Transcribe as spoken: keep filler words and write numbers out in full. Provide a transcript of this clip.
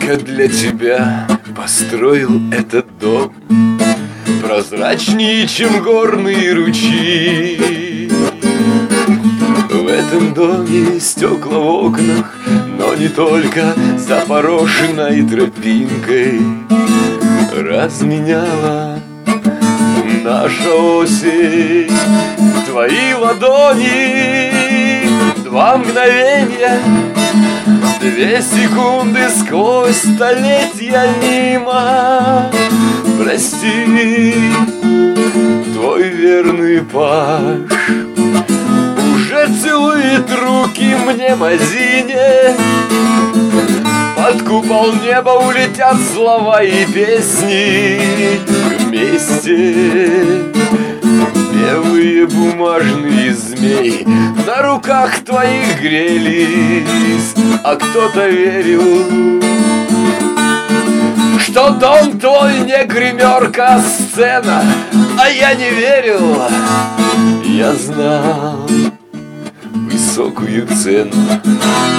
только для тебя построил этот дом, прозрачнее, чем горные ручьи. В этом доме стекла в окнах, но не только, запорошенной тропинкой разменяла наша осень твои ладони. Два мгновения, две секунды сквозь столетия мимо. Прости, твой верный паж уже целует руки мне мазине. Под купол неба улетят слова и песни вместе. Белые бумажные змеи на руках твоих грелись, а кто-то верил, что дом твой не гримерка, а сцена, а я не верил. Я знал высокую цену